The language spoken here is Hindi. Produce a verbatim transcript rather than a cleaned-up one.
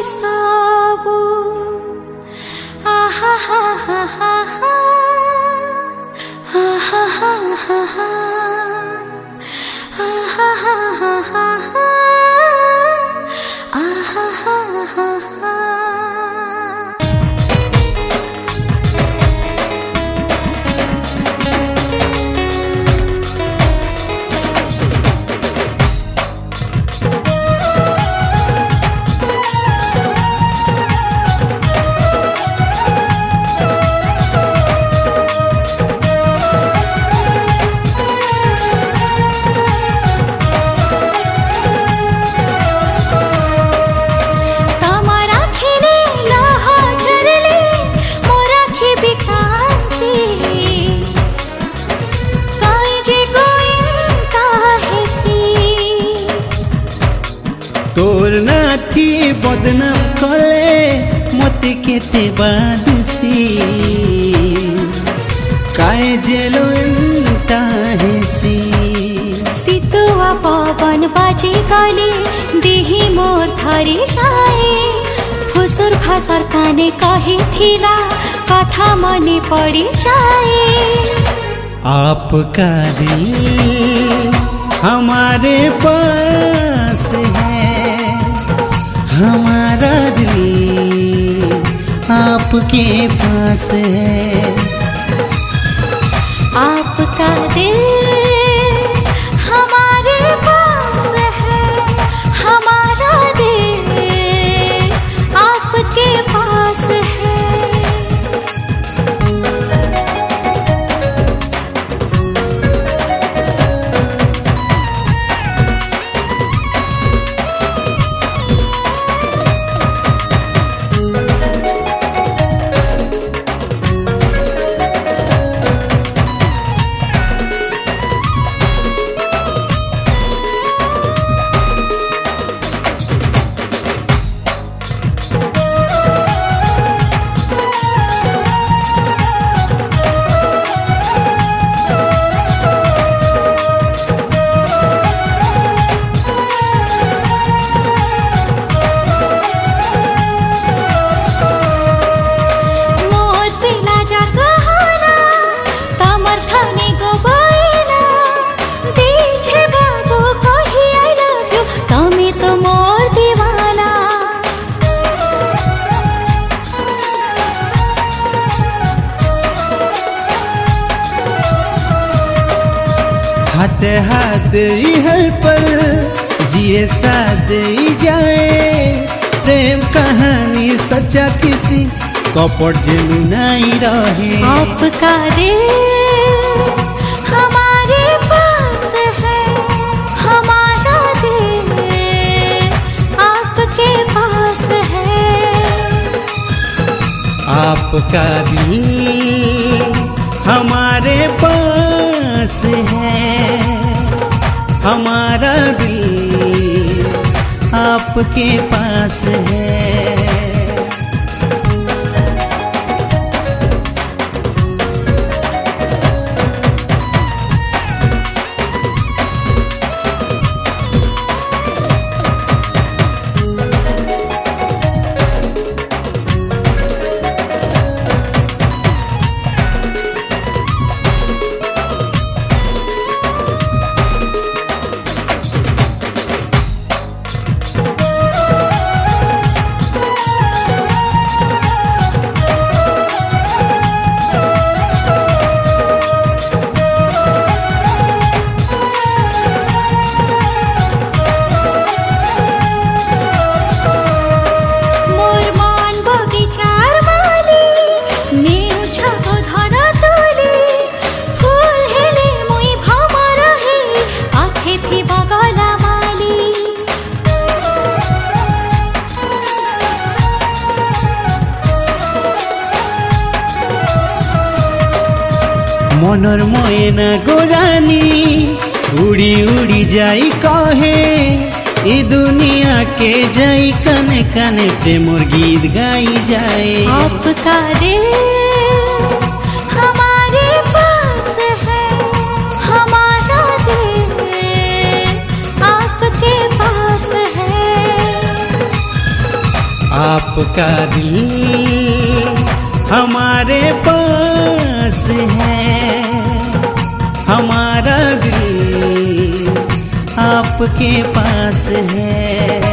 सबु आहा हा हा हा हा आहा हा हा हा आहा हा हा हा आहा हा हा हा। तोर नाथी बदनाम कले मते केते बादसी काय जेलो एंता हेसी सितुआ पवन बाजे गले देही मोर थरी जाए फुसुर फासर काने कहे थिला कथा मने पड़ी जाए। आपका दिल हमारे पास है, हमारा दिल आपके पास है। आपका दिल हमारे पास है, हमारा दिल आपके पास है। हाथ हाथ हर पल जिए साथ जाए प्रेम कहानी सच्चा किसी कपट जेलू नहीं रहे। आपका दिल हमारे पास है, हमारा दिल आपके पास है। आपका दिल हमारे पास है, हमारा दिल आपके पास है। मनर मयना गोरानी उड़ी उड़ी जाई कहे ई दुनिया के जाई कने कने प्रेमर गीत गाई जाए। आपका दिल हमारे पास है, हमारा दिल आपके पास है। आपका दिल हमारे पास है, हमारा दिल आपके पास है।